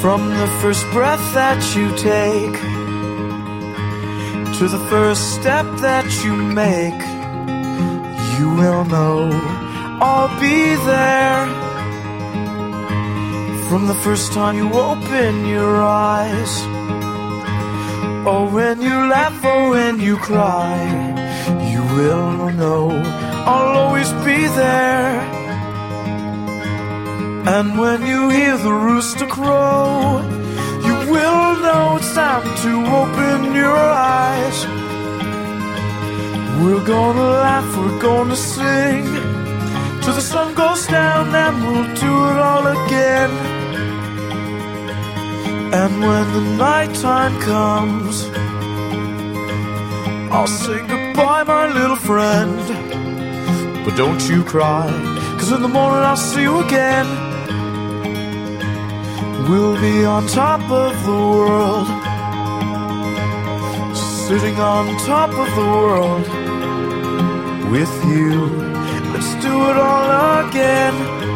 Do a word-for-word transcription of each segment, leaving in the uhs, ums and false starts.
From the first breath that you take to the first step that you make, you will know I'll be there. From the first time you open your eyes, or when you laugh or when you cry, you will know I'll always be there. And when you hear the rooster crow, you will know it's time to open your eyes. We're gonna laugh, we're gonna sing till the sun goes down, and we'll do it all again. And when the nighttime comes, I'll say goodbye, my little friend. But don't you cry, 'cause in the morning I'll see you again. We'll be on top of the world, sitting on top of the world with you. Let's do it all again.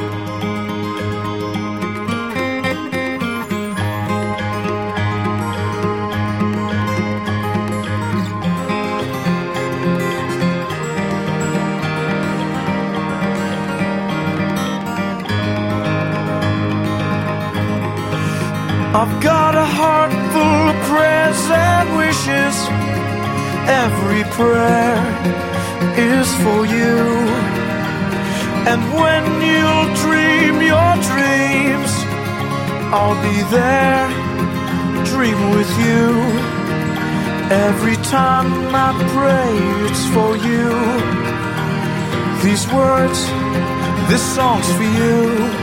I've got a heart full of prayers and wishes. Every prayer is for you. And when you'll dream your dreams, I'll be there, dream with you. Every time I pray, it's for you. These words, this song's for you.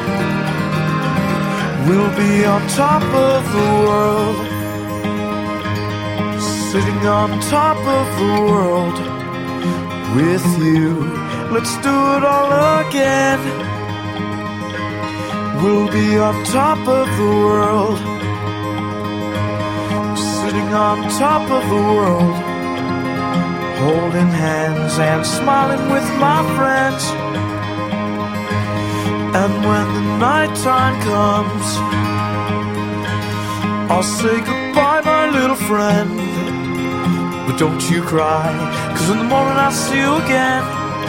We'll be on top of the world, sitting on top of the world with you. Let's do it all again. We'll be on top of the world, sitting on top of the world, holding hands and smiling with my friends. And when the nighttime comes, I'll say goodbye, my little friend. But don't you cry, 'cause in the morning I'll see you again.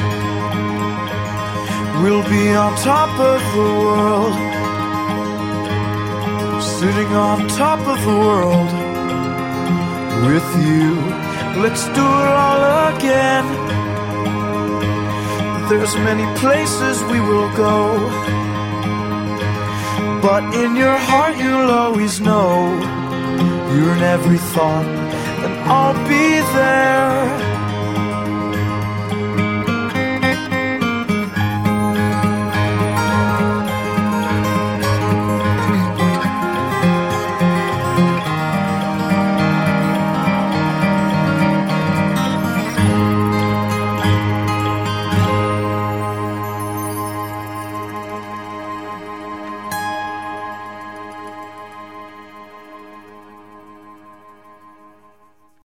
We'll be on top of the world, sitting on top of the world with you. Let's do it all again. There's many places we will go, but in your heart you'll always know you're in every thought, and I'll be there.